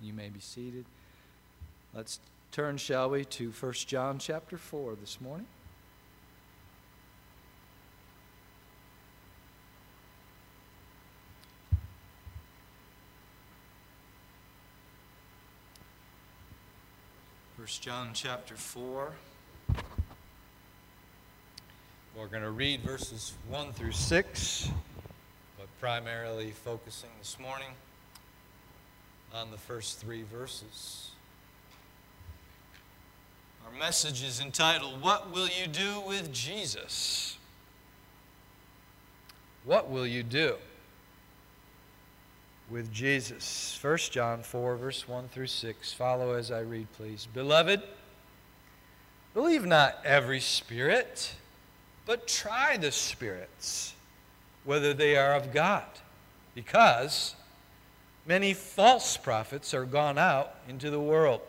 You may be seated. Let's turn, shall we, to 1 John chapter 4 this morning. First John chapter 4. We're going to read verses 1 through 6, but primarily focusing this morning on the first 3 verses. Our message is entitled, What Will You Do with Jesus? What will you do with Jesus? 1 John 4, verse 1 through 6. Follow as I read, please. Beloved, believe not every spirit, but try the spirits, whether they are of God, because many false prophets are gone out into the world.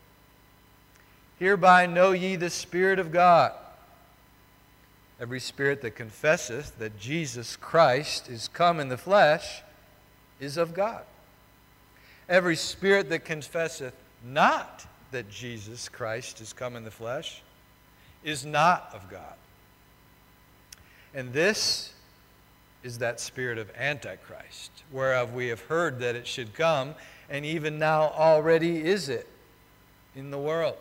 Hereby know ye the Spirit of God. Every spirit that confesseth that Jesus Christ is come in the flesh is of God. Every spirit that confesseth not that Jesus Christ is come in the flesh is not of God. And this is that spirit of Antichrist, whereof we have heard that it should come, and even now already is it in the world.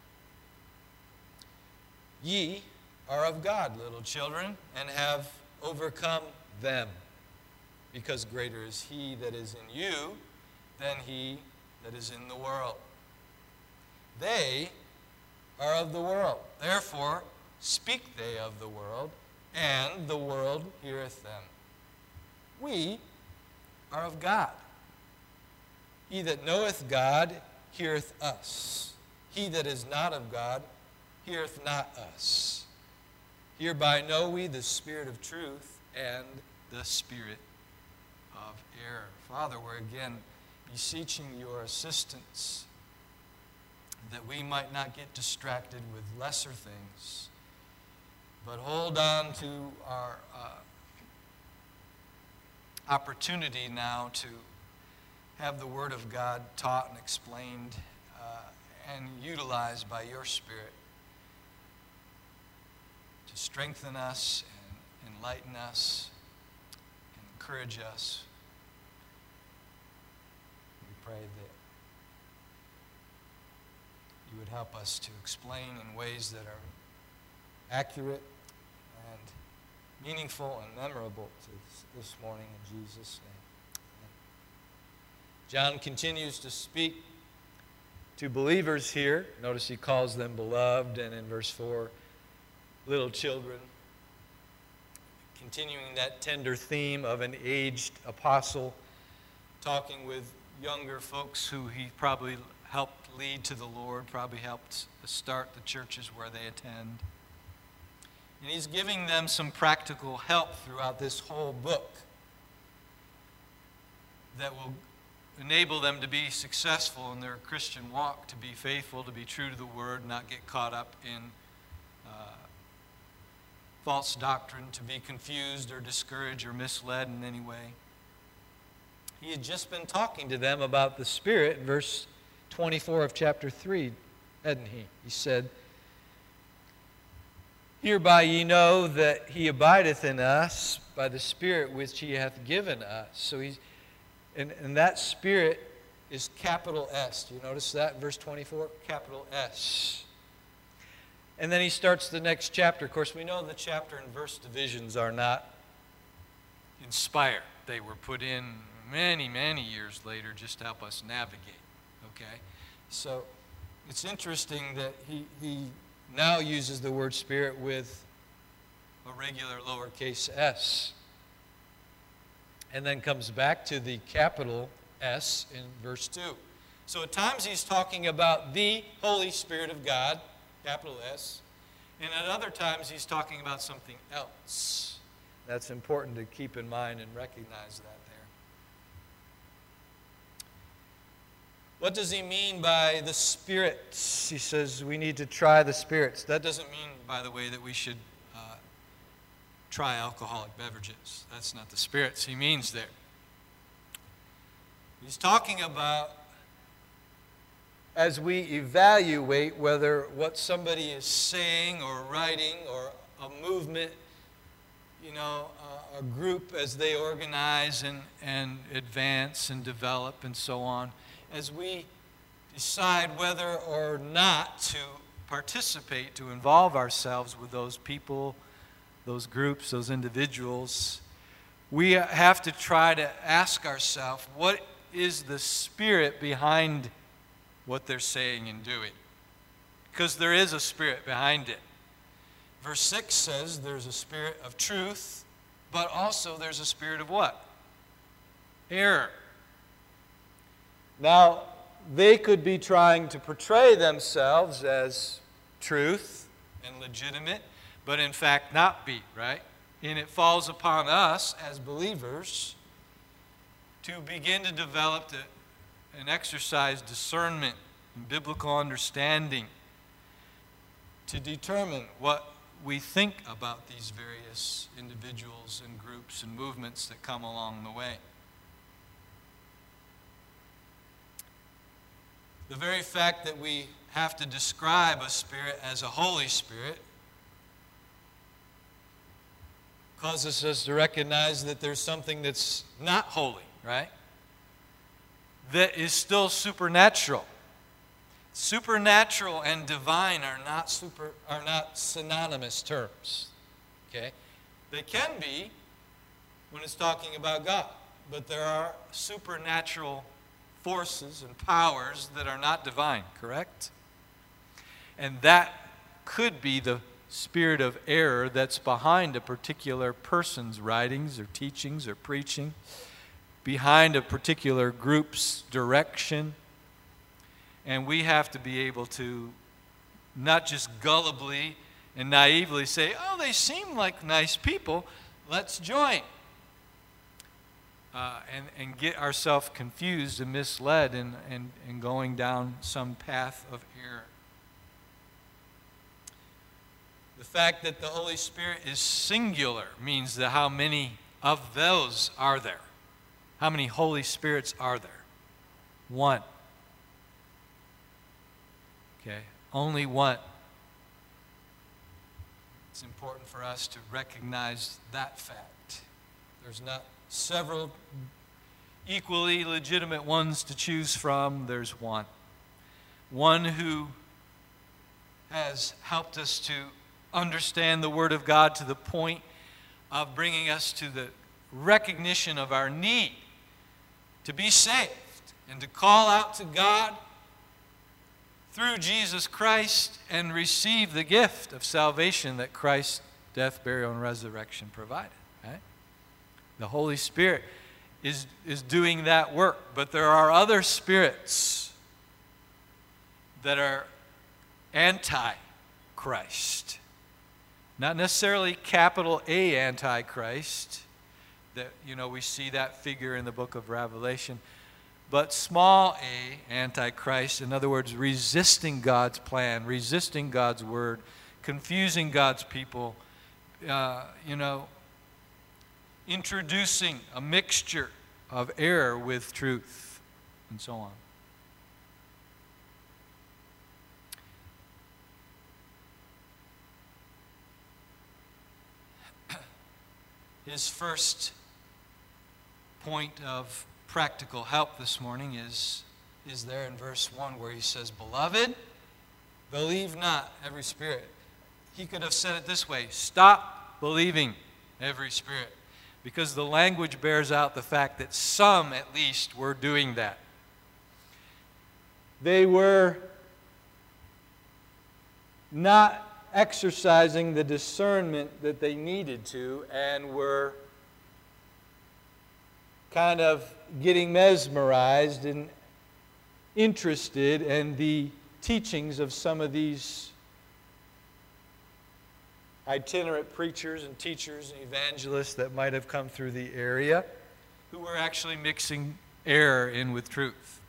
Ye are of God, little children, and have overcome them, because greater is he that is in you than he that is in the world. They are of the world, therefore speak they of the world, and the world heareth them. We are of God. He that knoweth God heareth us. He that is not of God heareth not us. Hereby know we the spirit of truth and the spirit of error. Father, we're again beseeching your assistance that we might not get distracted with lesser things, but hold on to our opportunity now to have the Word of God taught and explained and utilized by your Spirit to strengthen us and enlighten us and encourage us. We pray that you would help us to explain in ways that are accurate and meaningful and memorable to this morning in Jesus' name. Amen. John continues to speak to believers here. Notice he calls them beloved, and in verse 4, little children. Continuing that tender theme of an aged apostle talking with younger folks who he probably helped lead to the Lord, probably helped start the churches where they attend. And he's giving them some practical help throughout this whole book that will enable them to be successful in their Christian walk, to be faithful, to be true to the Word, not get caught up in false doctrine, to be confused or discouraged or misled in any way. He had just been talking to them about the Spirit in verse 24 of chapter 3, hadn't he? He said, Hereby ye know that he abideth in us by the Spirit which he hath given us. So and that Spirit is capital S. Do you notice that? Verse 24, capital S. And then he starts the next chapter. Of course, we know the chapter and verse divisions are not inspired. They were put in many, many years later just to help us navigate. Okay? So it's interesting that he now uses the word Spirit with a regular lowercase s. And then comes back to the capital S in verse 2. So at times he's talking about the Holy Spirit of God, capital S, and at other times he's talking about something else. That's important to keep in mind and recognize that there. What does he mean by the spirits? He says we need to try the spirits. That doesn't mean, by the way, that we should try alcoholic beverages. That's not the spirits he means there. He's talking about as we evaluate whether what somebody is saying or writing or a movement, a group as they organize and advance and develop and so on, as we decide whether or not to participate, to involve ourselves with those people, those groups, those individuals, we have to try to ask ourselves, what is the spirit behind what they're saying and doing? Because there is a spirit behind it. Verse 6 says there's a spirit of truth, but also there's a spirit of what? Error. Now, they could be trying to portray themselves as truth and legitimate, but in fact not be, right? And it falls upon us as believers to begin to develop and exercise discernment and biblical understanding to determine what we think about these various individuals and groups and movements that come along the way. The very fact that we have to describe a spirit as a Holy Spirit causes us to recognize that there's something that's not holy, right? That is still supernatural. Supernatural and divine are not synonymous terms. Okay? They can be when it's talking about God, but there are supernatural forces and powers that are not divine, correct? And that could be the spirit of error that's behind a particular person's writings or teachings or preaching, behind a particular group's direction. And we have to be able to not just gullibly and naively say, oh, they seem like nice people, let's join. And get ourselves confused and misled and going down some path of error. The fact that the Holy Spirit is singular means that how many of those are there? How many Holy Spirits are there? One. Okay, only one. It's important for us to recognize that fact. There's not several equally legitimate ones to choose from. There's one. One who has helped us to understand the Word of God to the point of bringing us to the recognition of our need to be saved and to call out to God through Jesus Christ and receive the gift of salvation that Christ's death, burial, and resurrection provided. Right? The Holy Spirit is doing that work. But there are other spirits that are anti-Christ. Not necessarily capital A anti-Christ. That, we see that figure in the book of Revelation. But small a anti-Christ, in other words, resisting God's plan, resisting God's word, confusing God's people, introducing a mixture of error with truth, and so on. His first point of practical help this morning is there in verse 1 where he says, Beloved, believe not every spirit. He could have said it this way, stop believing every spirit. Because the language bears out the fact that some, at least, were doing that. They were not exercising the discernment that they needed to and were kind of getting mesmerized and interested in the teachings of some of these itinerant preachers and teachers and evangelists that might have come through the area who were actually mixing error in with truth.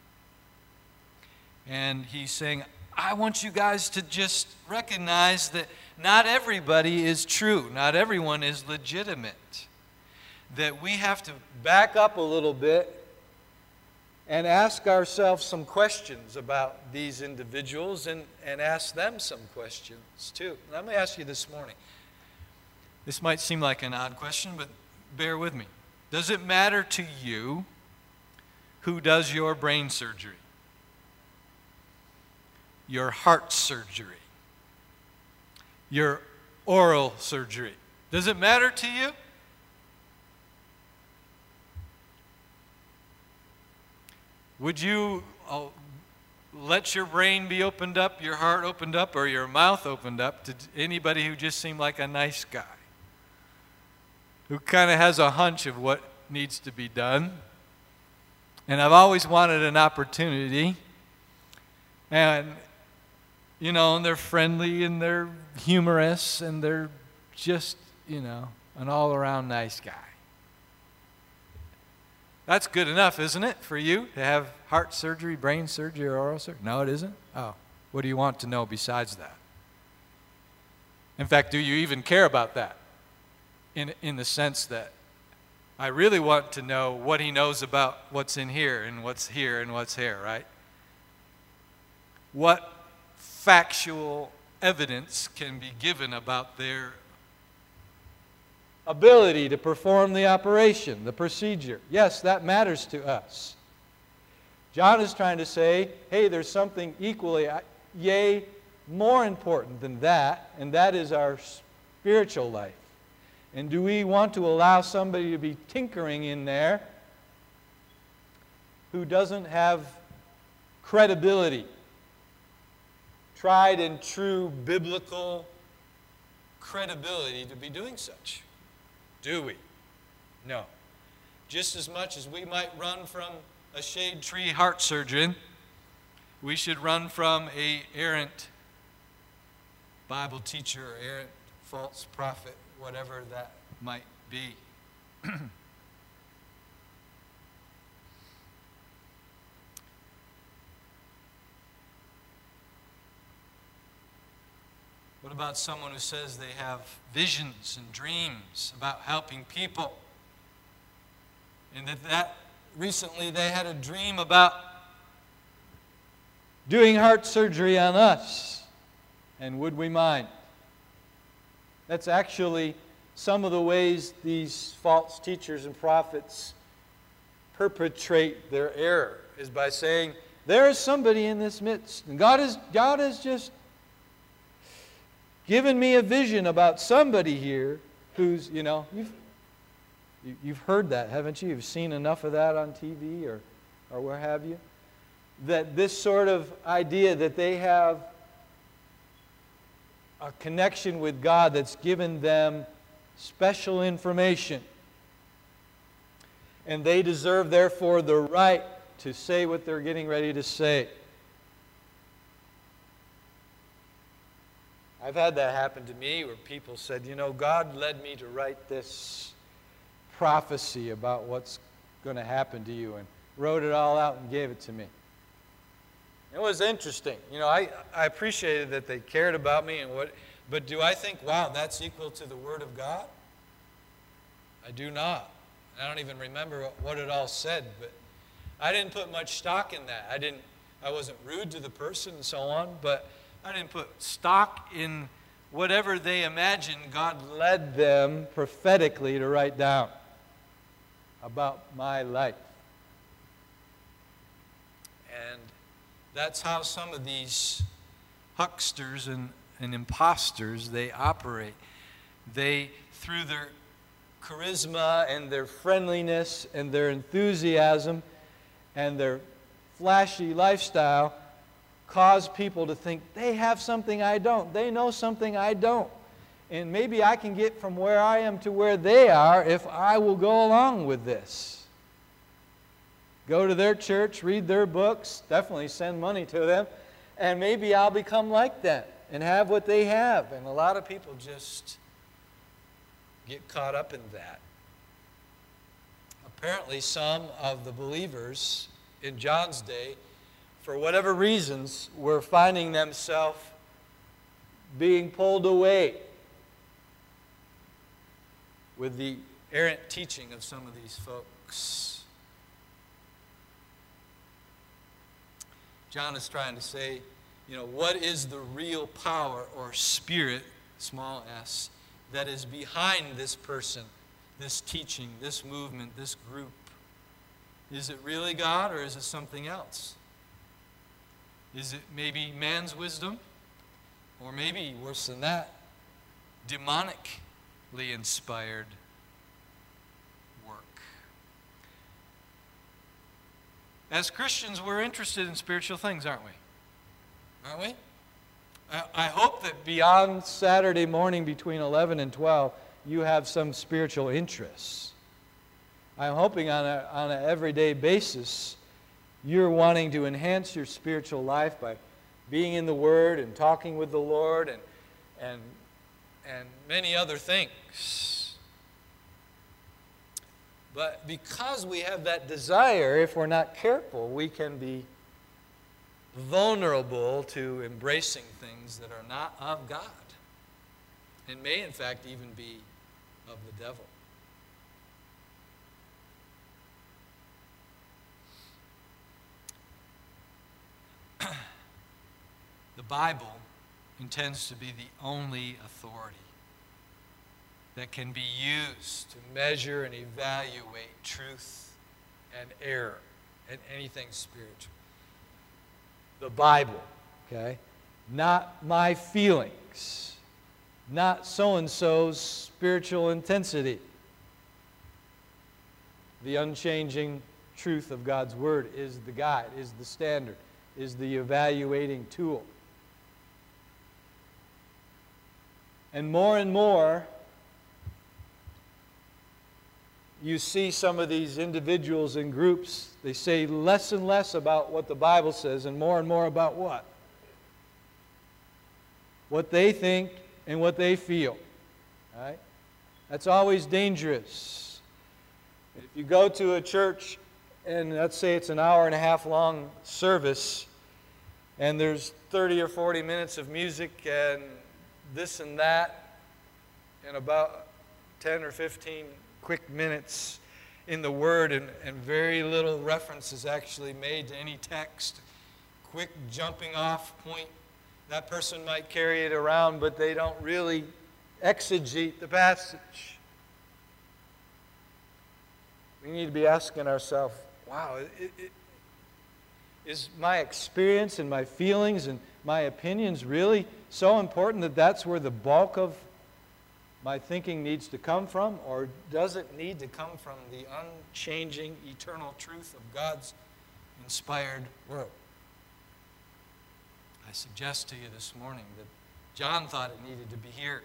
And he's saying, I want you guys to just recognize that not everybody is true. Not everyone is legitimate. That we have to back up a little bit and ask ourselves some questions about these individuals and ask them some questions too. Let me ask you this morning. This might seem like an odd question, but bear with me. Does it matter to you who does your brain surgery, your heart surgery, your oral surgery? Does it matter to you? Would you let your brain be opened up, your heart opened up, or your mouth opened up to anybody who just seemed like a nice guy, who kind of has a hunch of what needs to be done? And I've always wanted an opportunity. And, you know, and they're friendly and they're humorous and they're just, you know, an all-around nice guy. That's good enough, isn't it, for you to have heart surgery, brain surgery, or oral surgery? No, it isn't? Oh, what do you want to know besides that? In fact, do you even care about that? In the sense that I really want to know what he knows about what's in here and what's here and what's here, right? What factual evidence can be given about their ability to perform the operation, the procedure? Yes, that matters to us. John is trying to say, hey, there's something equally, yea, more important than that, and that is our spiritual life. And do we want to allow somebody to be tinkering in there who doesn't have credibility, tried and true biblical credibility to be doing such? Do we? No. Just as much as we might run from a shade tree heart surgeon, we should run from an errant Bible teacher, errant false prophet, whatever that might be. What about someone who says they have visions and dreams about helping people? And that recently they had a dream about doing heart surgery on us. And would we mind? That's actually some of the ways these false teachers and prophets perpetrate their error, is by saying, there is somebody in this midst. And God has just given me a vision about somebody here who's, you know, you've heard that, haven't you? You've seen enough of that on TV or where have you? That this sort of idea that they have a connection with God that's given them special information. And they deserve, therefore, the right to say what they're getting ready to say. I've had that happen to me where people said, you know, God led me to write this prophecy about what's going to happen to you, and wrote it all out and gave it to me. It was interesting. You know, I appreciated that they cared about me, but do I think, wow, that's equal to the Word of God? I do not. I don't even remember what it all said, but I didn't put much stock in that. I wasn't rude to the person and so on, but I didn't put stock in whatever they imagined God led them prophetically to write down about my life. And that's how some of these hucksters and imposters, they operate. They, through their charisma and their friendliness and their enthusiasm and their flashy lifestyle, cause people to think they have something I don't. They know something I don't. And maybe I can get from where I am to where they are if I will go along with this. Go to their church, read their books, definitely send money to them, and maybe I'll become like them and have what they have. And a lot of people just get caught up in that. Apparently, some of the believers in John's day, for whatever reasons, were finding themselves being pulled away with the errant teaching of some of these folks. John is trying to say, what is the real power or spirit, small s, that is behind this person, this teaching, this movement, this group? Is it really God, or is it something else? Is it maybe man's wisdom? Or maybe, worse than that, demonically inspired work? As Christians, we're interested in spiritual things, aren't we? Aren't we? I hope that beyond Saturday morning between 11 and 12, you have some spiritual interests. I'm hoping on an everyday basis, you're wanting to enhance your spiritual life by being in the Word and talking with the Lord and many other things. But because we have that desire, if we're not careful, we can be vulnerable to embracing things that are not of God and may, in fact, even be of the devil. The Bible intends to be the only authority that can be used to measure and evaluate truth and error and anything spiritual. The Bible, okay? Not my feelings, not so-and-so's spiritual intensity. The unchanging truth of God's Word is the guide, is the standard, is the evaluating tool. And more, you see some of these individuals and groups, they say less and less about what the Bible says and more about what? What they think and what they feel. Right? That's always dangerous. If you go to a church and let's say it's an hour and a half long service and there's 30 or 40 minutes of music and this and that and about 10 or 15 quick minutes in the Word and very little reference is actually made to any text, quick jumping off point, that person might carry it around, but they don't really exegete the passage. We need to be asking ourselves, wow, is my experience and my feelings and my opinions really so important that that's where the bulk of my thinking needs to come from? Or does it need to come from the unchanging, eternal truth of God's inspired Word? I suggest to you this morning that John thought it needed to be here.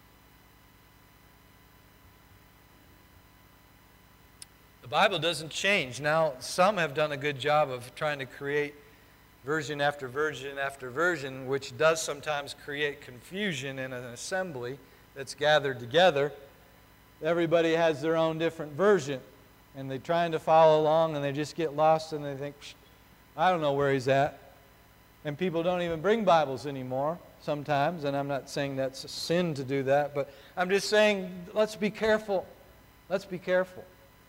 The Bible doesn't change. Now, some have done a good job of trying to create version after version after version, which does sometimes create confusion in an assembly that's gathered together. Everybody has their own different version, and they're trying to follow along, and they just get lost, and they think, I don't know where he's at. And people don't even bring Bibles anymore sometimes, and I'm not saying that's a sin to do that, but I'm just saying, let's be careful. Let's be careful.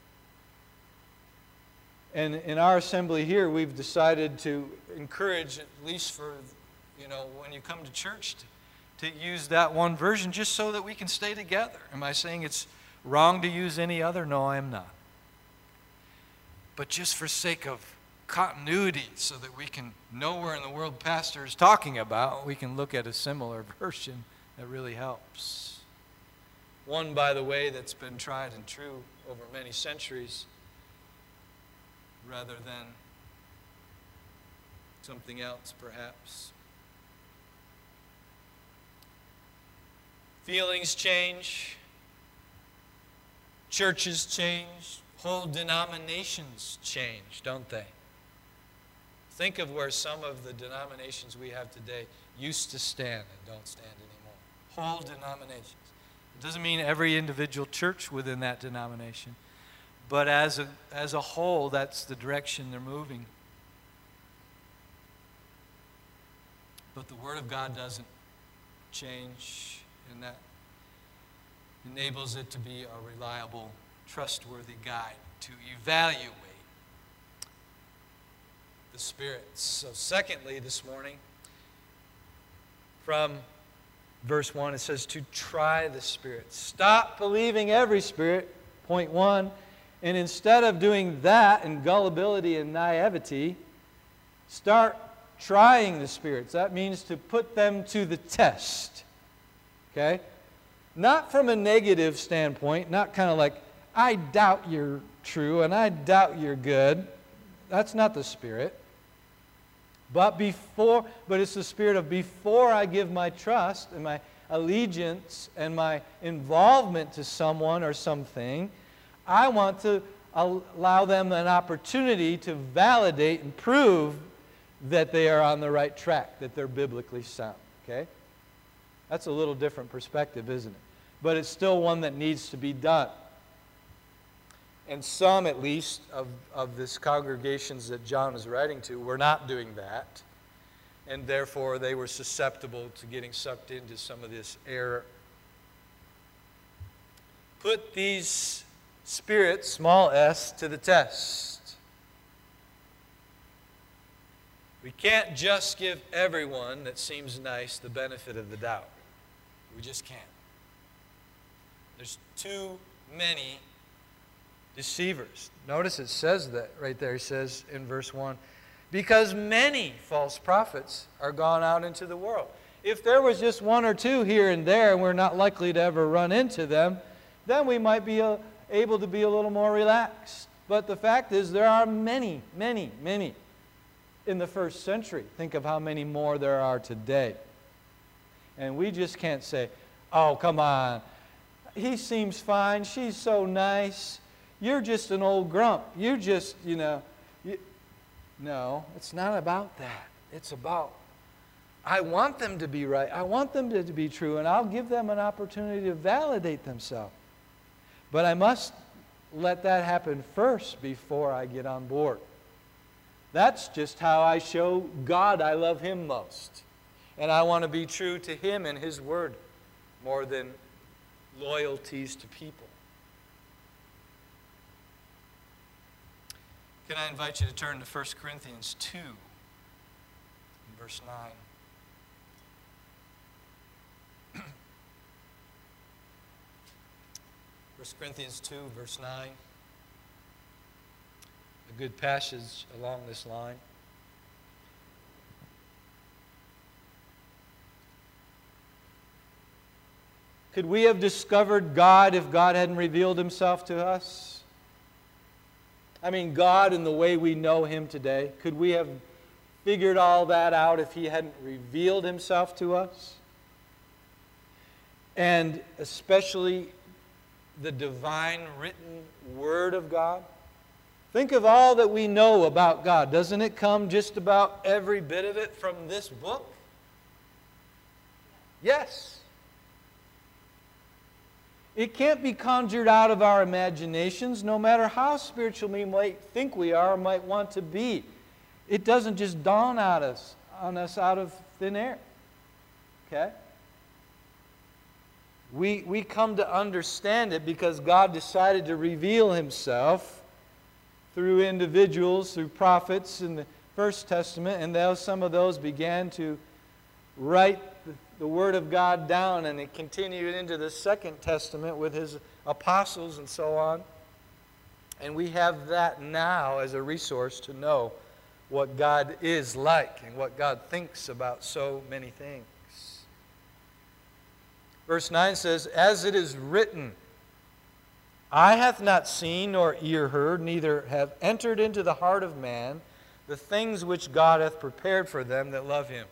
And in our assembly here, we've decided to encourage, at least for, when you come to church, to use that one version just so that we can stay together. Am I saying it's wrong to use any other? No, I am not. But just for sake of continuity, so that we can know where in the world pastor is talking about, we can look at a similar version that really helps. One, by the way, that's been tried and true over many centuries, rather than something else, perhaps. Feelings change, churches change, whole denominations change, don't they? Think of where some of the denominations we have today used to stand and don't stand anymore. Whole denominations. It doesn't mean every individual church within that denomination, but as a whole, that's the direction they're moving. But the Word of God doesn't change, and that enables it to be a reliable, trustworthy guide to evaluate the the spirits. So secondly, this morning, from verse 1, it says to try the spirits. Stop believing every spirit, point 1. And instead of doing that in gullibility and naivety, start trying the spirits. That means to put them to the test. Okay? Not from a negative standpoint, not kind of like, I doubt you're true and I doubt you're good. That's not the Spirit. But it's the spirit of before I give my trust and my allegiance and my involvement to someone or something, I want to allow them an opportunity to validate and prove that they are on the right track, that they're biblically sound. Okay? That's a little different perspective, isn't it? But it's still one that needs to be done. And some, at least, of this congregations that John is writing to were not doing that. And therefore, they were susceptible to getting sucked into some of this error. Put these spirits, small s, to the test. We can't just give everyone that seems nice the benefit of the doubt. We just can't. There's too many deceivers. Notice it says that right there. It says in verse 1, because many false prophets are gone out into the world. If there was just one or two here and there, and we're not likely to ever run into them, then we might be able to be a little more relaxed. But the fact is, there are many, many, many in the first century. Think of how many more there are today. And we just can't say, oh, come on. He seems fine. She's so nice. You're just an old grump. You just, No, it's not about that. It's about, I want them to be right. I want them to be true, and I'll give them an opportunity to validate themselves. But I must let that happen first before I get on board. That's just how I show God I love Him most. And I want to be true to Him and His Word more than loyalties to people. Can I invite you to turn to 1 Corinthians 2, verse 9. 1 Corinthians 2, verse 9. A good passage along this line. Could we have discovered God if God hadn't revealed Himself to us? I mean, God in the way we know Him today. Could we have figured all that out if He hadn't revealed Himself to us? And especially the divine written Word of God. Think of all that we know about God. Doesn't it come just about every bit of it from this book? Yes. It can't be conjured out of our imaginations, no matter how spiritual we might think we are or might want to be. It doesn't just dawn on us out of thin air. Okay? We come to understand it because God decided to reveal Himself through individuals, through prophets in the First Testament, and some of those began to write the Word of God down, and it continued into the Second Testament with His apostles and so on. And we have that now as a resource to know what God is like and what God thinks about so many things. Verse 9 says, as it is written, eye hath not seen nor ear heard, neither have entered into the heart of man the things which God hath prepared for them that love Him.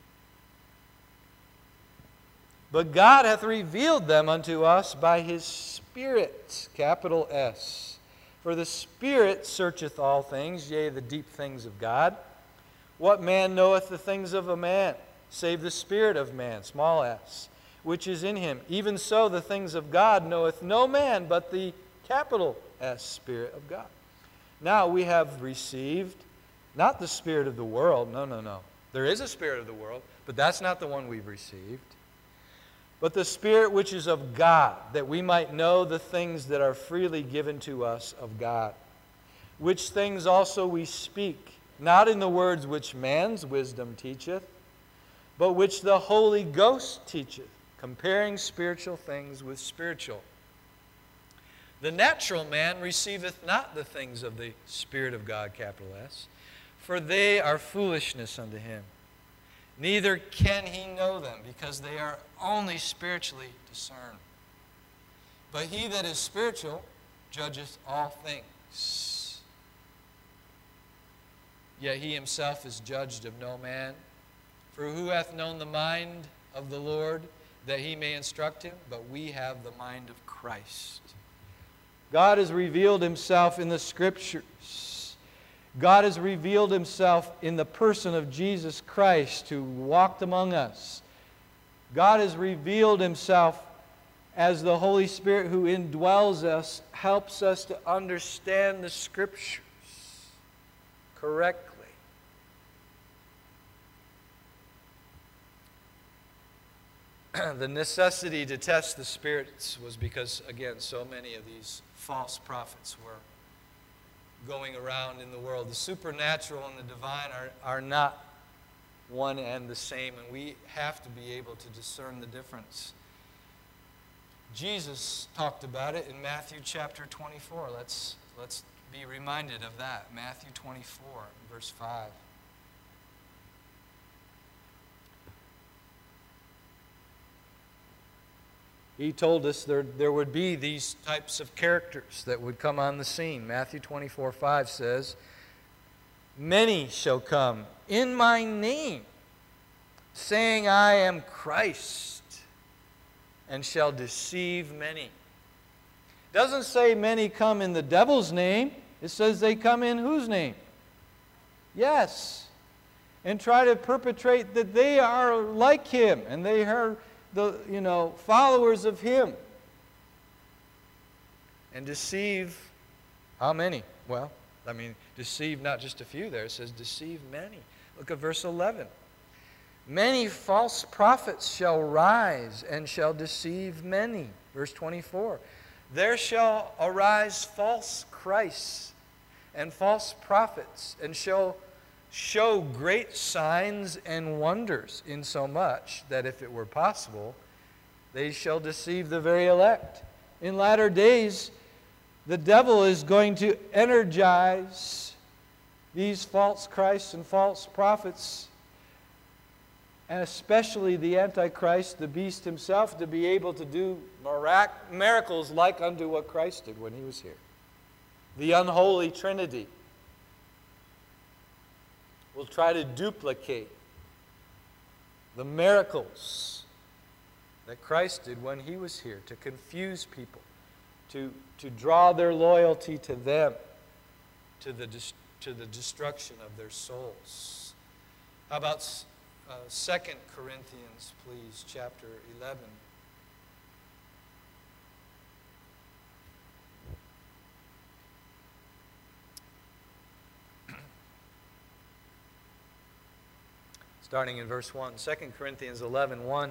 But God hath revealed them unto us by His Spirit, capital S. For the Spirit searcheth all things, yea, the deep things of God. What man knoweth the things of a man, save the Spirit of man, small s, which is in him? Even so the things of God knoweth no man but the capital S Spirit of God. Now we have received not the spirit of the world, no. There is a spirit of the world, but that's not the one we've received. But the Spirit which is of God, that we might know the things that are freely given to us of God. Which things also we speak, not in the words which man's wisdom teacheth, but which the Holy Ghost teacheth, comparing spiritual things with spiritual. The natural man receiveth not the things of the Spirit of God, capital S, for they are foolishness unto him. Neither can he know them, because they are only spiritually discerned. But he that is spiritual judgeth all things. Yet he himself is judged of no man. For who hath known the mind of the Lord, that he may instruct him? But we have the mind of Christ. God has revealed himself in the Scriptures. God has revealed himself in the person of Jesus Christ, who walked among us. God has revealed himself as the Holy Spirit who indwells us, helps us to understand the Scriptures correctly. The necessity to test the spirits was because, again, so many of these false prophets were going around in the world. The supernatural and the divine are not one and the same, and we have to be able to discern the difference. Jesus talked about it in Matthew chapter 24. Let's be reminded of that. Matthew 24, verse 5. He told us there would be these types of characters that would come on the scene. Matthew 24:5 says, "Many shall come in my name, saying, I am Christ, and shall deceive many." It doesn't say many come in the devil's name. It says they come in whose name? Yes. And try to perpetrate that they are like him, and they are the followers of him, and deceive how many? Well, deceive not just a few there. It says deceive many. Look at verse 11. Many false prophets shall rise and shall deceive many. Verse 24. There shall arise false Christs and false prophets, and shall show great signs and wonders, insomuch that if it were possible, they shall deceive the very elect. In latter days, the devil is going to energize these false Christs and false prophets, and especially the Antichrist, the beast himself, to be able to do miracles like unto what Christ did when he was here. The unholy Trinity will try to duplicate the miracles that Christ did when he was here, to confuse people, to draw their loyalty to them, to the destruction of their souls. How about 2 Corinthians, please, chapter 11. Starting in verse 1, 2 Corinthians 11:1.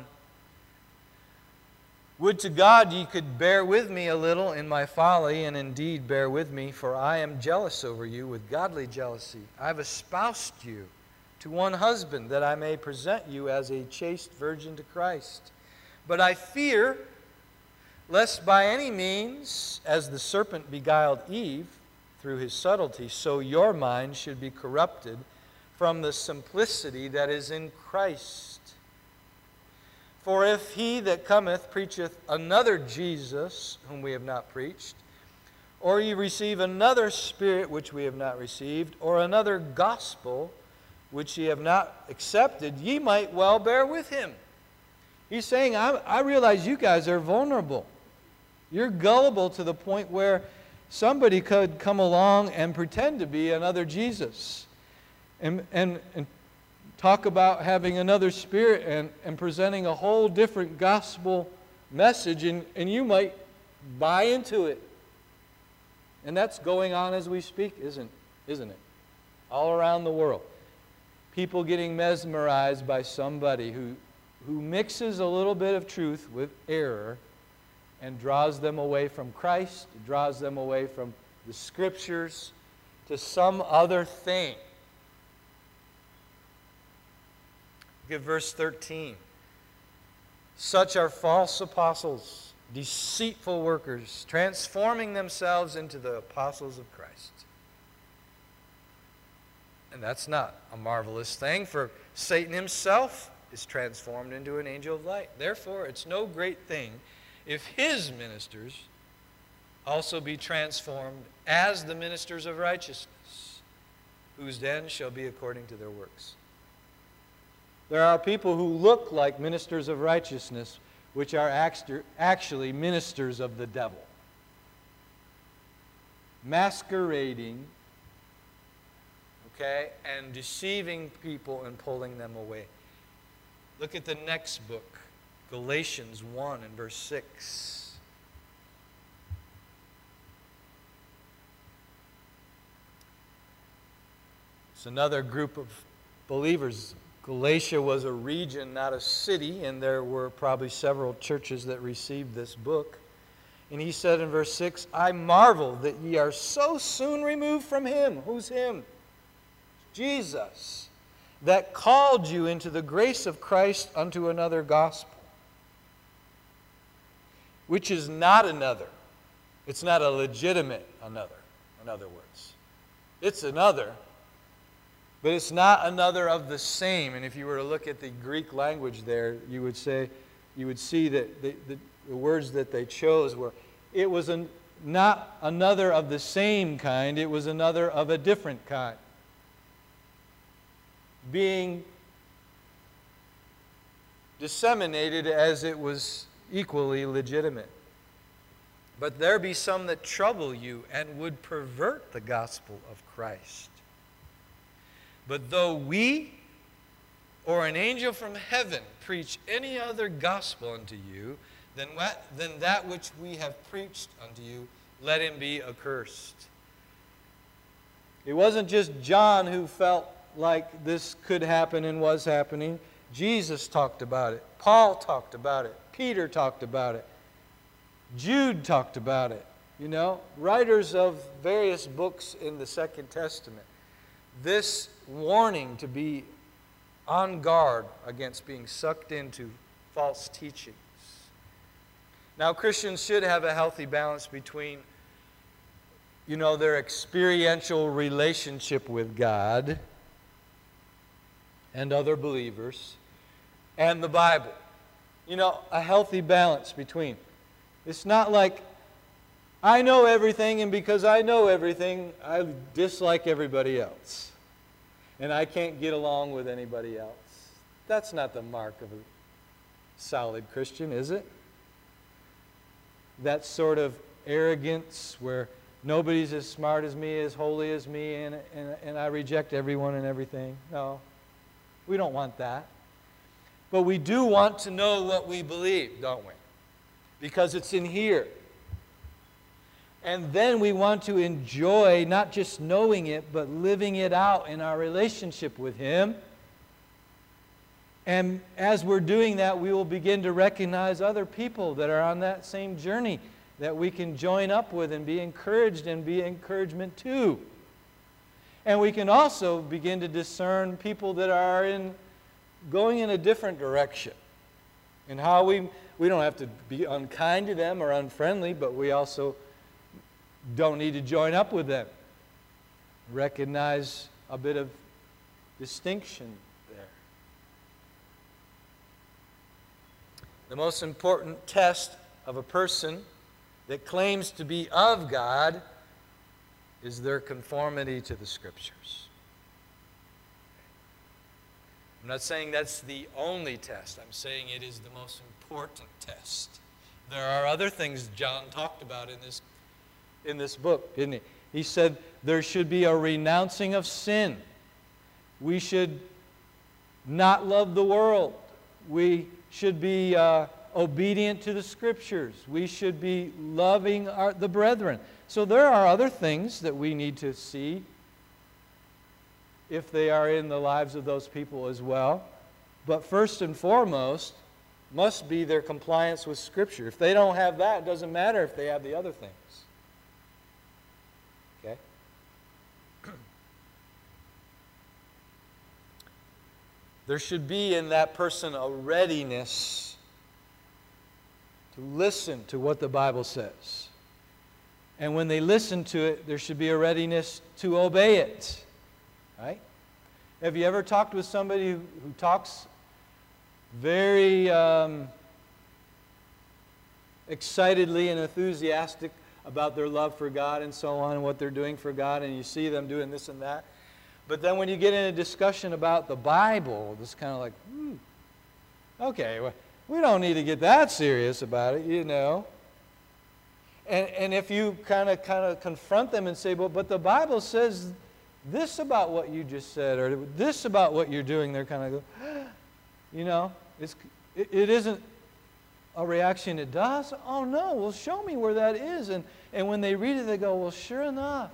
Would to God ye could bear with me a little in my folly, and indeed bear with me, for I am jealous over you with godly jealousy. I have espoused you to one husband, that I may present you as a chaste virgin to Christ. But I fear, lest by any means, as the serpent beguiled Eve through his subtlety, so your mind should be corrupted from the simplicity that is in Christ. For if he that cometh preacheth another Jesus, whom we have not preached, or ye receive another spirit which we have not received, or another gospel which ye have not accepted, ye might well bear with him. He's saying, I realize you guys are vulnerable. You're gullible to the point where somebody could come along and pretend to be another Jesus. And talk about having another spirit and presenting a whole different gospel message, and you might buy into it. And that's going on as we speak, isn't it? All around the world. People getting mesmerized by somebody who mixes a little bit of truth with error and draws them away from Christ, draws them away from the Scriptures to some other thing. Look at verse 13. Such are false apostles, deceitful workers, transforming themselves into the apostles of Christ. And that's not a marvelous thing, for Satan himself is transformed into an angel of light. Therefore, it's no great thing if his ministers also be transformed as the ministers of righteousness, whose end shall be according to their works. There are people who look like ministers of righteousness, which are actually ministers of the devil, masquerading, okay, and deceiving people and pulling them away. Look at the next book, Galatians 1 and verse 6. It's another group of believers. Galatia was a region, not a city, and there were probably several churches that received this book. And he said in verse 6, I marvel that ye are so soon removed from him. Who's him? Jesus, that called you into the grace of Christ unto another gospel, which is not another. It's not a legitimate another, in other words. It's another, but it's not another of the same. And if you were to look at the Greek language there, you would see that the words that they chose were, it was not another of the same kind, it was another of a different kind, being disseminated as it was equally legitimate. But there be some that trouble you and would pervert the gospel of Christ. But though we or an angel from heaven preach any other gospel unto you than that which we have preached unto you, let him be accursed. It wasn't just John who felt like this could happen and was happening. Jesus talked about it. Paul talked about it. Peter talked about it. Jude talked about it. You know, writers of various books in the Second Testament. This warning to be on guard against being sucked into false teachings. Now, Christians should have a healthy balance between, their experiential relationship with God and other believers and the Bible. A healthy balance between. It's not like, I know everything, and because I know everything, I dislike everybody else. And I can't get along with anybody else. That's not the mark of a solid Christian, is it? That sort of arrogance where nobody's as smart as me, as holy as me, and I reject everyone and everything. No, we don't want that. But we do want to know what we believe, don't we? Because it's in here. And then we want to enjoy not just knowing it, but living it out in our relationship with Him. And as we're doing that, we will begin to recognize other people that are on that same journey that we can join up with and be encouraged and be encouragement to. And we can also begin to discern people that are going in a different direction. And how we don't have to be unkind to them or unfriendly, but we also don't need to join up with them. Recognize a bit of distinction there. The most important test of a person that claims to be of God is their conformity to the Scriptures. I'm not saying that's the only test. I'm saying it is the most important test. There are other things John talked about in this book, didn't he? He said there should be a renouncing of sin. We should not love the world. We should be obedient to the Scriptures. We should be loving the brethren. So there are other things that we need to see if they are in the lives of those people as well. But first and foremost must be their compliance with Scripture. If they don't have that, it doesn't matter if they have the other things. There should be in that person a readiness to listen to what the Bible says. And when they listen to it, there should be a readiness to obey it. Right? Have you ever talked with somebody who talks very excitedly and enthusiastic about their love for God and so on, and what they're doing for God, and you see them doing this and that? But then when you get in a discussion about the Bible, it's kind of like, okay, well, we don't need to get that serious about it, you know. And if you kind of confront them and say, well, but the Bible says this about what you just said, or this about what you're doing, they're kind of go, you know, it isn't a reaction. It does? Oh, no, well, show me where that is. And when they read it, they go, well, sure enough,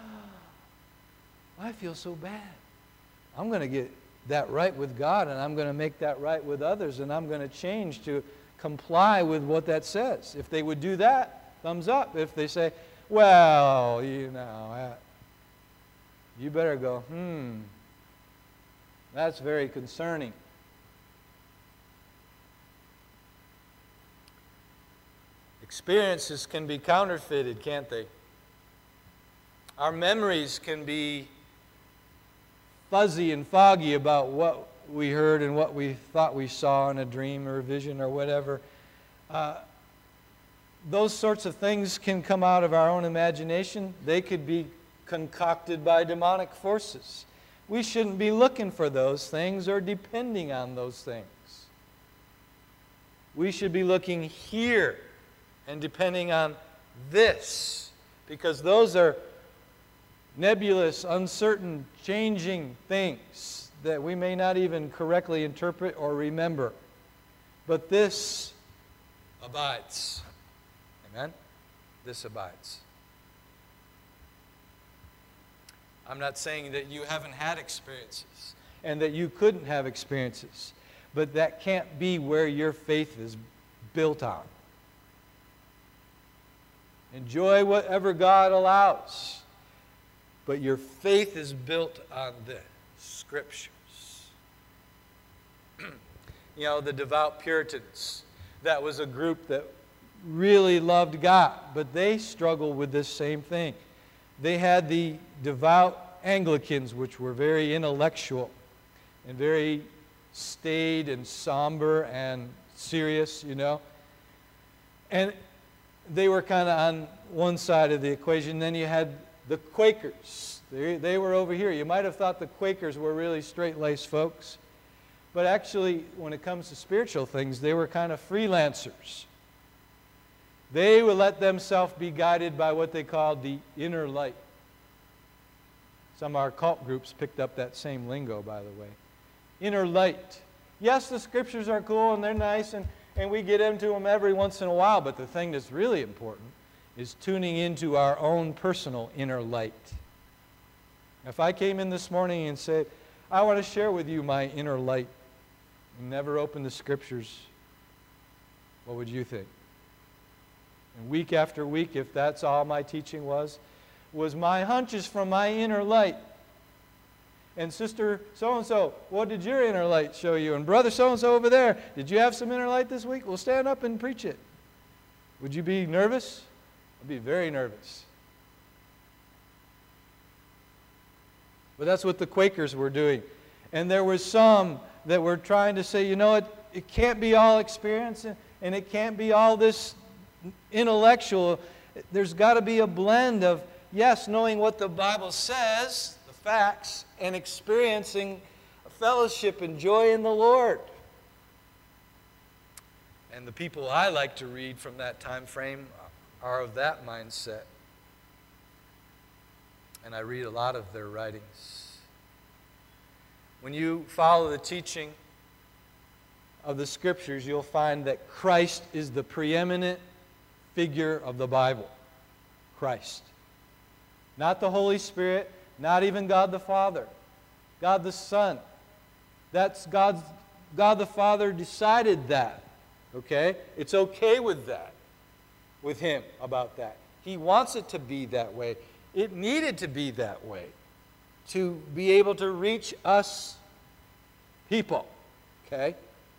I feel so bad. I'm going to get that right with God, and I'm going to make that right with others, and I'm going to change to comply with what that says. If they would do that, thumbs up. If they say, well, you know, you better go, that's very concerning. Experiences can be counterfeited, can't they? Our memories can be fuzzy and foggy about what we heard and what we thought we saw in a dream or a vision or whatever. Those sorts of things can come out of our own imagination. They could be concocted by demonic forces. We shouldn't be looking for those things or depending on those things. We should be looking here and depending on this, because those are nebulous, uncertain, changing things that we may not even correctly interpret or remember. But this abides. Amen? This abides. I'm not saying that you haven't had experiences and that you couldn't have experiences, but that can't be where your faith is built on. Enjoy whatever God allows, but your faith is built on the Scriptures. You know, the devout Puritans, that was a group that really loved God, but they struggled with this same thing. They had the devout Anglicans, which were very intellectual and very staid and somber and serious, you know. And they were kind of on one side of the equation. Then you had the Quakers. They were over here. You might have thought the Quakers were really straight-laced folks. But actually, when it comes to spiritual things, they were kind of freelancers. They would let themselves be guided by what they called the inner light. Some of our cult groups picked up that same lingo, by the way. Inner light. Yes, the Scriptures are cool and they're nice, and we get into them every once in a while, but the thing that's really important is tuning into our own personal inner light. If I came in this morning and said, I want to share with you my inner light, and never opened the Scriptures, what would you think? And week after week, if that's all my teaching was my hunches from my inner light. And sister so-and-so, what did your inner light show you? And brother so-and-so over there, did you have some inner light this week? Well, stand up and preach it. Would you be nervous? I'd be very nervous. But that's what the Quakers were doing. And there were some that were trying to say, you know, it can't be all experience and it can't be all this intellectual. There's got to be a blend of, yes, knowing what the Bible says, the facts, and experiencing fellowship and joy in the Lord. And the people I like to read from that time frame are of that mindset. And I read a lot of their writings. When you follow the teaching of the Scriptures, you'll find that Christ is the preeminent figure of the Bible. Christ. Not the Holy Spirit, not even God the Father. God the Son. That's God the Father decided that. Okay? It's okay with that. With Him about that. He wants it to be that way. It needed to be that way to be able to reach us people. Okay?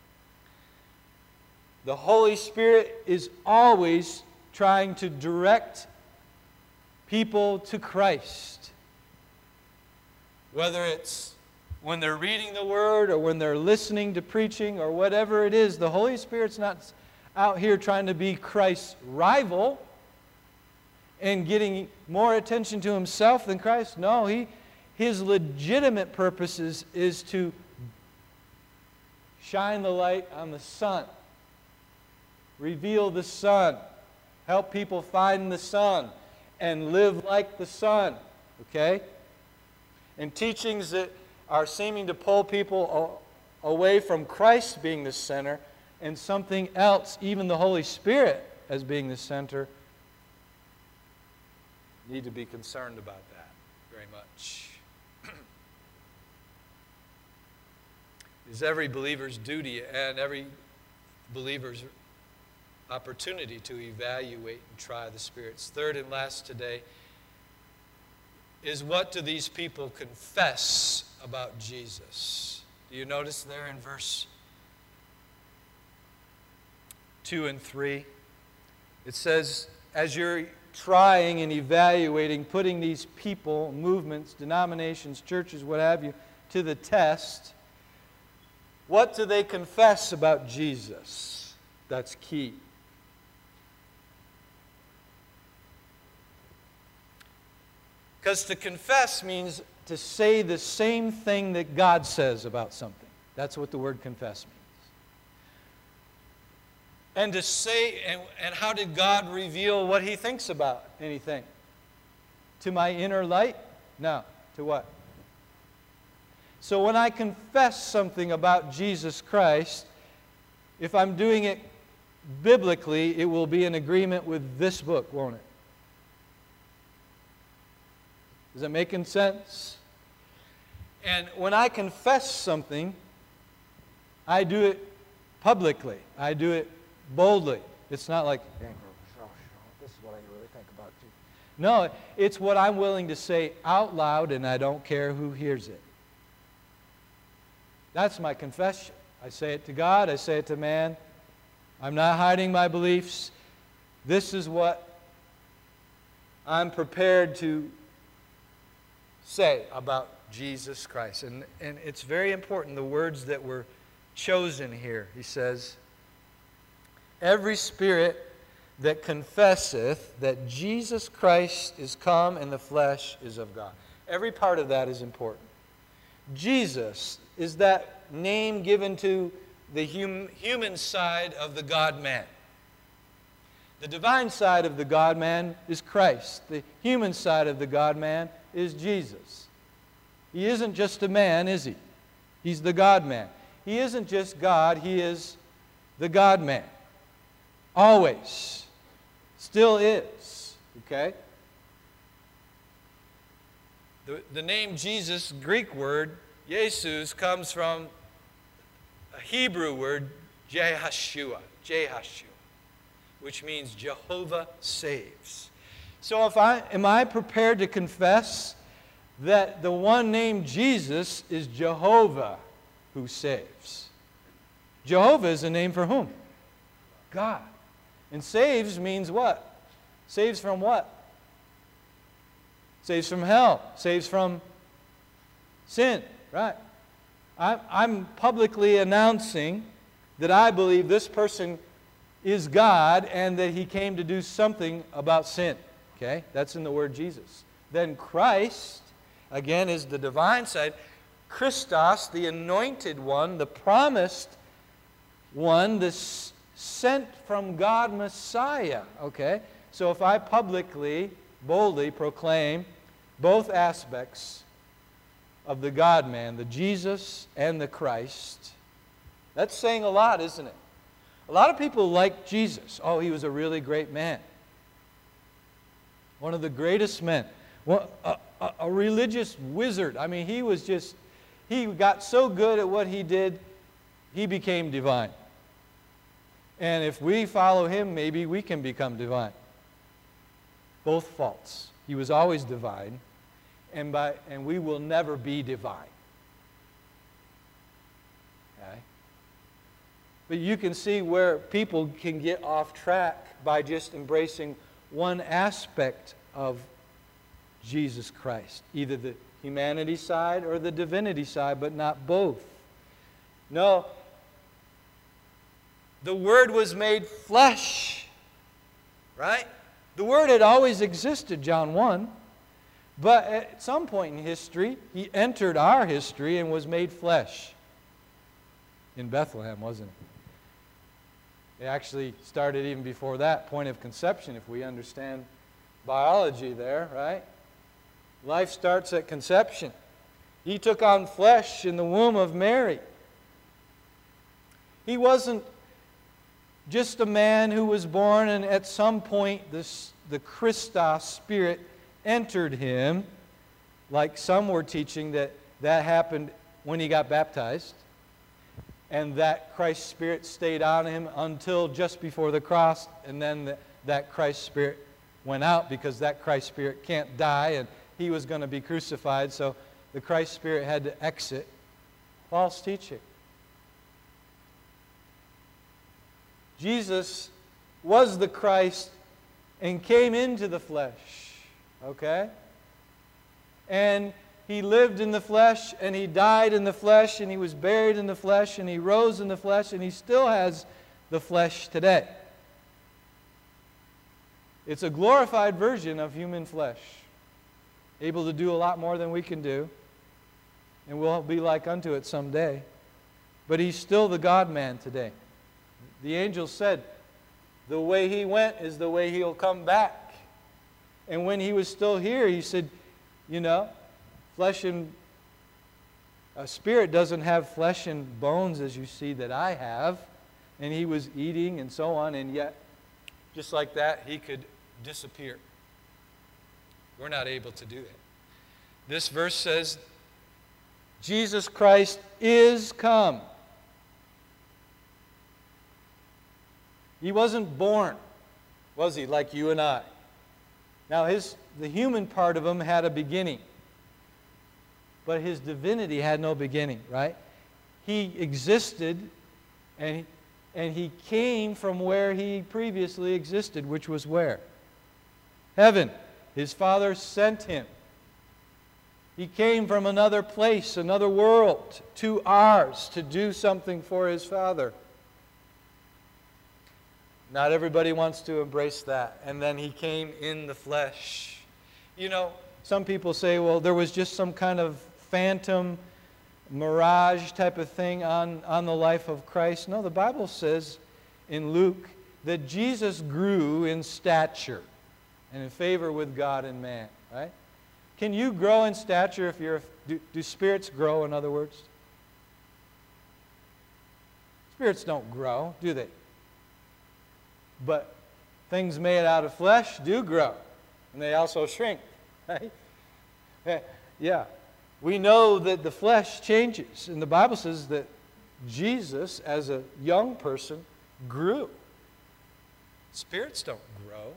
The Holy Spirit is always trying to direct people to Christ. Whether it's when they're reading the Word or when they're listening to preaching or whatever it is, the Holy Spirit's not out here trying to be Christ's rival and getting more attention to himself than Christ. No, his legitimate purpose is to shine the light on the Son, reveal the Son, help people find the Son, and live like the Son. Okay? And teachings that are seeming to pull people away from Christ being the center and something else, even the Holy Spirit as being the center, need to be concerned about that very much. It's every believer's duty and every believer's opportunity to evaluate and try the spirits. Third and last today is, what do these people confess about Jesus? Do you notice there in verse 2 and 3? It says, as you're trying and evaluating, putting these people, movements, denominations, churches, what have you, to the test, what do they confess about Jesus? That's key. Because to confess means to say the same thing that God says about something. That's what the word confess means. And to say, and how did God reveal what He thinks about anything? To my inner light? No. To what? So when I confess something about Jesus Christ, if I'm doing it biblically, it will be in agreement with this book, won't it? Is that making sense? And when I confess something, I do it publicly. I do it boldly. It's not like, this is what I really think about you. No, it's what I'm willing to say out loud, and I don't care who hears it. That's my confession. I say it to God, I say it to man. I'm not hiding my beliefs. This is what I'm prepared to say about Jesus Christ. And it's very important, the words that were chosen here. He says, every spirit that confesseth that Jesus Christ is come in the flesh is of God. Every part of that is important. Jesus is that name given to the human side of the God-man. The divine side of the God-man is Christ. The human side of the God-man is Jesus. He isn't just a man, is he? He's the God-man. He isn't just God, he is the God-man. Always. Still is. Okay? The name Jesus, Greek word, Jesus, comes from a Hebrew word, Jehoshua, which means Jehovah saves. So am I prepared to confess that the one named Jesus is Jehovah who saves? Jehovah is a name for whom? God. And saves means what? Saves from what? Saves from hell. Saves from sin. Right. I'm publicly announcing that I believe this person is God and that He came to do something about sin. Okay? That's in the word Jesus. Then Christ, again, is the divine side. Christos, the anointed one, the promised one, the sent from God Messiah. Okay? So if I publicly, boldly proclaim both aspects of the God-man, the Jesus and the Christ, that's saying a lot, isn't it? A lot of people like Jesus. Oh, he was a really great man. One of the greatest men. A religious wizard. I mean, he got so good at what he did, he became divine. And if we follow him, maybe we can become divine. Both false. He was always divine, and we will never be divine. But you can see where people can get off track by just embracing one aspect of Jesus Christ, either the humanity side or the divinity side, but not both. No, the Word was made flesh, right? The Word had always existed, John 1, but at some point in history, He entered our history and was made flesh. In Bethlehem, wasn't it? It actually started even before that point of conception, if we understand biology there, right? Life starts at conception. He took on flesh in the womb of Mary. He wasn't just a man who was born and at some point the Christos Spirit entered him, like some were teaching that happened when he got baptized, and that Christ's Spirit stayed on him until just before the cross, and then that Christ Spirit went out because that Christ Spirit can't die and He was going to be crucified, so the Christ Spirit had to exit. False teaching. Jesus was the Christ and came into the flesh, okay? And He lived in the flesh, and He died in the flesh, and He was buried in the flesh, and He rose in the flesh, and He still has the flesh today. It's a glorified version of human flesh, able to do a lot more than we can do, and we'll be like unto it someday. But He's still the God-man today. The angel said, the way He went is the way He'll come back. And when He was still here, He said, you know, flesh and a spirit doesn't have flesh and bones as you see that I have. And He was eating and so on, and yet, just like that, He could disappear. We're not able to do that. This verse says, Jesus Christ is come. He wasn't born, was He, like you and I? Now, the human part of Him had a beginning, but His divinity had no beginning, right? He existed, and He came from where He previously existed, which was where? Heaven. His Father sent Him. He came from another place, another world, to ours, to do something for His Father. Not everybody wants to embrace that. And then He came in the flesh. You know, some people say, well, there was just some kind of phantom, mirage type of thing on the life of Christ. No, the Bible says in Luke that Jesus grew in stature and in favor with God and man, right? Can you grow in stature if you're... Do spirits grow, in other words? Spirits don't grow, do they? But things made out of flesh do grow, and they also shrink, right? Yeah. We know that the flesh changes, and the Bible says that Jesus, as a young person, grew. Spirits don't grow.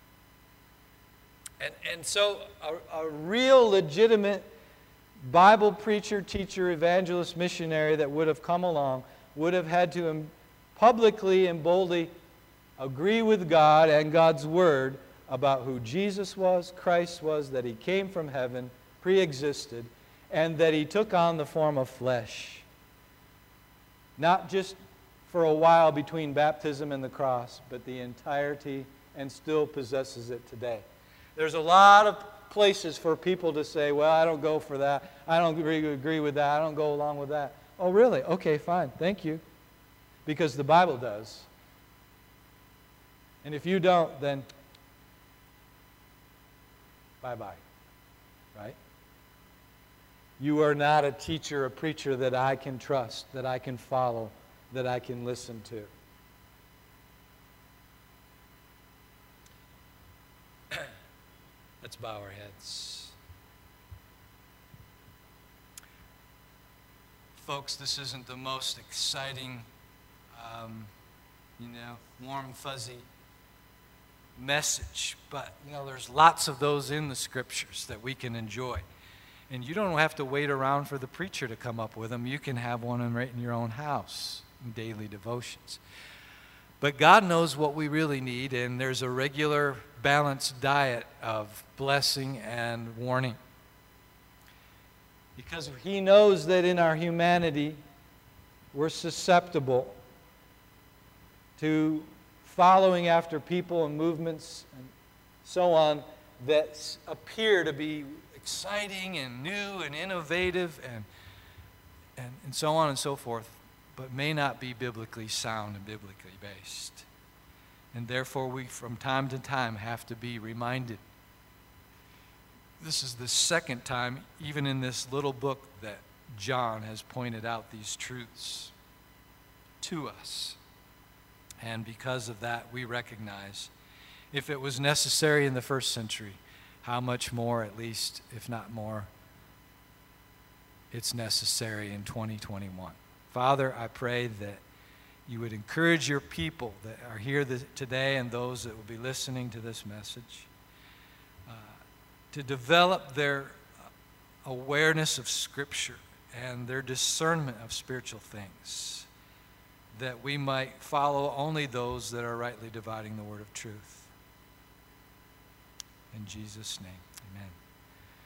And so a real legitimate Bible preacher, teacher, evangelist, missionary that would have come along would have had to publicly and boldly agree with God and God's Word about who Jesus was, Christ was, that He came from heaven, pre-existed, and that He took on the form of flesh. Not just for a while between baptism and the cross, but the entirety, and still possesses it today. There's a lot of places for people to say, well, I don't go for that. I don't agree with that. I don't go along with that. Oh, really? Okay, fine. Thank you. Because the Bible does. And if you don't, then bye-bye. Right? You are not a teacher, a preacher that I can trust, that I can follow, that I can listen to. Let's bow our heads. Folks, this isn't the most exciting, warm, fuzzy message, but, there's lots of those in the Scriptures that we can enjoy. And you don't have to wait around for the preacher to come up with them. You can have one right in your own house. and daily devotions. But God knows what we really need, and there's a regular, balanced diet of blessing and warning. Because He knows that in our humanity, we're susceptible to following after people and movements and so on that appear to be exciting and new and innovative and so on and so forth, but may not be biblically sound and biblically based. And therefore, we from time to time have to be reminded. This is the second time, even in this little book, that John has pointed out these truths to us. And because of that, we recognize, if it was necessary in the first century, how much more, at least, if not more, it's necessary in 2021. Father, I pray that you would encourage your people that are here today and those that will be listening to this message to develop their awareness of Scripture and their discernment of spiritual things, that we might follow only those that are rightly dividing the word of truth. In Jesus' name, amen.